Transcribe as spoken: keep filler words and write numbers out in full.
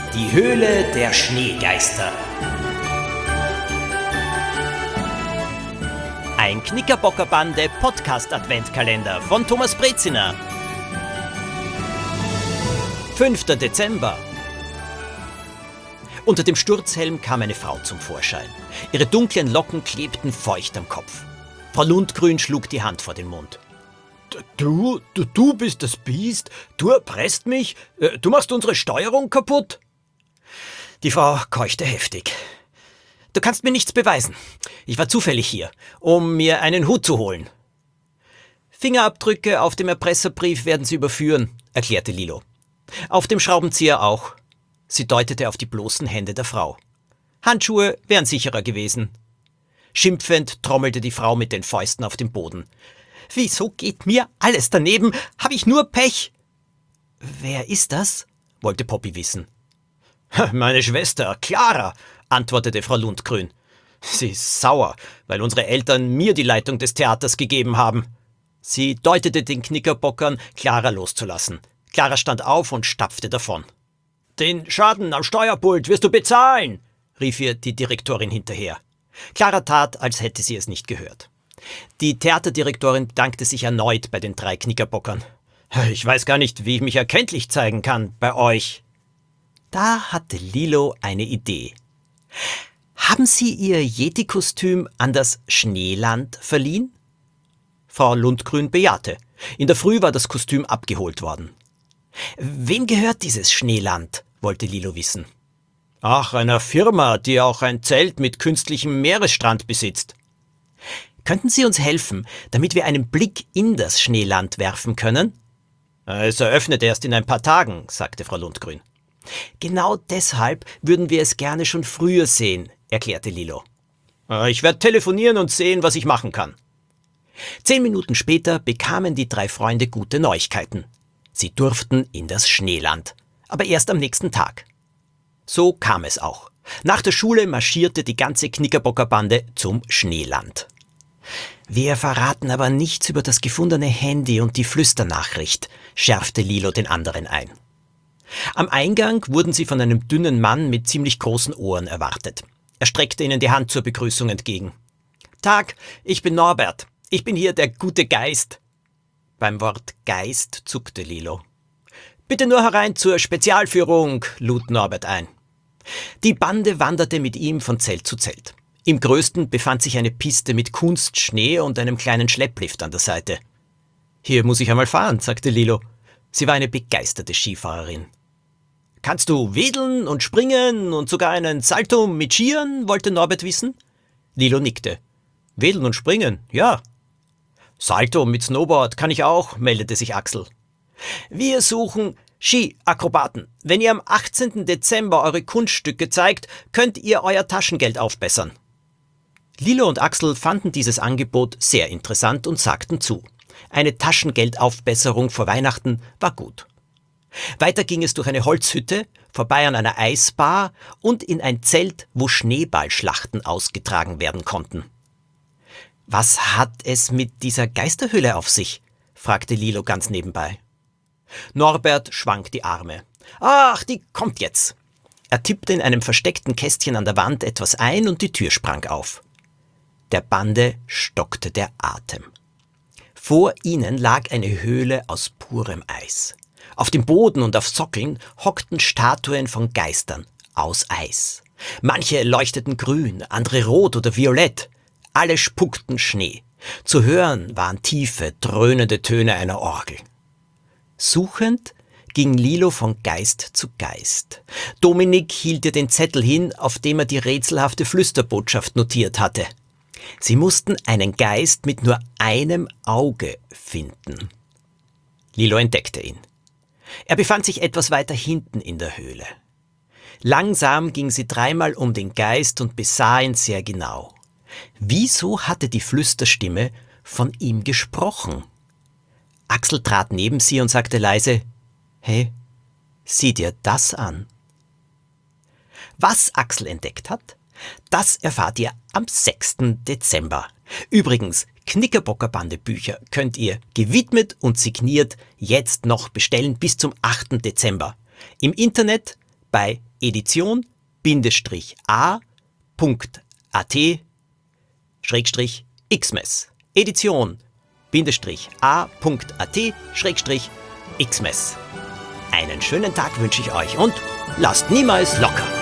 Die Höhle der Schneegeister. Ein Knickerbockerbande Podcast-Adventkalender von Thomas Breziner. fünfter Dezember. Unter dem Sturzhelm kam eine Frau zum Vorschein. Ihre dunklen Locken klebten feucht am Kopf. Frau Lundgrün schlug die Hand vor den Mund. Du, du, du bist das Biest? Du erpresst mich? Du machst unsere Steuerung kaputt? Die Frau keuchte heftig. Du kannst mir nichts beweisen. Ich war zufällig hier, um mir einen Hut zu holen. Fingerabdrücke auf dem Erpresserbrief werden Sie überführen, erklärte Lilo. Auf dem Schraubenzieher auch. Sie deutete auf die bloßen Hände der Frau. Handschuhe wären sicherer gewesen. Schimpfend trommelte die Frau mit den Fäusten auf dem Boden. Wieso geht mir alles daneben? Habe ich nur Pech? Wer ist das? Wollte Poppy wissen. Meine Schwester, Clara, antwortete Frau Lundgrün. Sie ist sauer, weil unsere Eltern mir die Leitung des Theaters gegeben haben. Sie deutete den Knickerbockern, Clara loszulassen. Clara stand auf und stapfte davon. Den Schaden am Steuerpult wirst du bezahlen, rief ihr die Direktorin hinterher. Clara tat, als hätte sie es nicht gehört. Die Theaterdirektorin bedankte sich erneut bei den drei Knickerbockern. Ich weiß gar nicht, wie ich mich erkenntlich zeigen kann bei euch. Da hatte Lilo eine Idee. Haben Sie Ihr Yeti-Kostüm an das Schneeland verliehen? Frau Lundgrün bejahte. In der Früh war das Kostüm abgeholt worden. Wem gehört dieses Schneeland? Wollte Lilo wissen. Ach, einer Firma, die auch ein Zelt mit künstlichem Meeresstrand besitzt. Könnten Sie uns helfen, damit wir einen Blick in das Schneeland werfen können? Es eröffnet erst in ein paar Tagen, sagte Frau Lundgrün. Genau deshalb würden wir es gerne schon früher sehen, erklärte Lilo. Ich werde telefonieren und sehen, was ich machen kann. Zehn Minuten später bekamen die drei Freunde gute Neuigkeiten. Sie durften in das Schneeland, aber erst am nächsten Tag. So kam es auch. Nach der Schule marschierte die ganze Knickerbockerbande zum Schneeland. Wir verraten aber nichts über das gefundene Handy und die Flüsternachricht, schärfte Lilo den anderen ein. Am Eingang wurden sie von einem dünnen Mann mit ziemlich großen Ohren erwartet. Er streckte ihnen die Hand zur Begrüßung entgegen. Tag, ich bin Norbert. Ich bin hier der gute Geist. Beim Wort Geist zuckte Lilo. Bitte nur herein zur Spezialführung, lud Norbert ein. Die Bande wanderte mit ihm von Zelt zu Zelt. Im größten befand sich eine Piste mit Kunstschnee und einem kleinen Schlepplift an der Seite. Hier muss ich einmal fahren, sagte Lilo. Sie war eine begeisterte Skifahrerin. Kannst du wedeln und springen und sogar einen Salto mit Skiern, wollte Norbert wissen. Lilo nickte. Wedeln und springen, ja. Salto mit Snowboard kann ich auch, meldete sich Axel. Wir suchen Skiakrobaten. Wenn ihr am achtzehnten Dezember eure Kunststücke zeigt, könnt ihr euer Taschengeld aufbessern. Lilo und Axel fanden dieses Angebot sehr interessant und sagten zu. Eine Taschengeldaufbesserung vor Weihnachten war gut. Weiter ging es durch eine Holzhütte, vorbei an einer Eisbar und in ein Zelt, wo Schneeballschlachten ausgetragen werden konnten. Was hat es mit dieser Geisterhöhle auf sich? Fragte Lilo ganz nebenbei. Norbert schwang die Arme. Ach, die kommt jetzt. Er tippte in einem versteckten Kästchen an der Wand etwas ein und die Tür sprang auf. Der Bande stockte der Atem. Vor ihnen lag eine Höhle aus purem Eis. Auf dem Boden und auf Sockeln hockten Statuen von Geistern aus Eis. Manche leuchteten grün, andere rot oder violett. Alle spuckten Schnee. Zu hören waren tiefe, dröhnende Töne einer Orgel. Suchend ging Lilo von Geist zu Geist. Dominik hielt ihr den Zettel hin, auf dem er die rätselhafte Flüsterbotschaft notiert hatte. Sie mussten einen Geist mit nur einem Auge finden. Lilo entdeckte ihn. Er befand sich etwas weiter hinten in der Höhle. Langsam ging sie dreimal um den Geist und besah ihn sehr genau. Wieso hatte die Flüsterstimme von ihm gesprochen? Axel trat neben sie und sagte leise, »Hey, sieh dir das an.« Was Axel entdeckt hat, das erfahrt ihr am sechsten Dezember. Übrigens, Knickerbockerbande-Bücher könnt ihr gewidmet und signiert jetzt noch bestellen bis zum achten Dezember. Im Internet bei edition a punkt a t Schrägstrich Xmess. edition a punkt a t Schrägstrich Xmess. Einen schönen Tag wünsche ich euch und lasst niemals locker!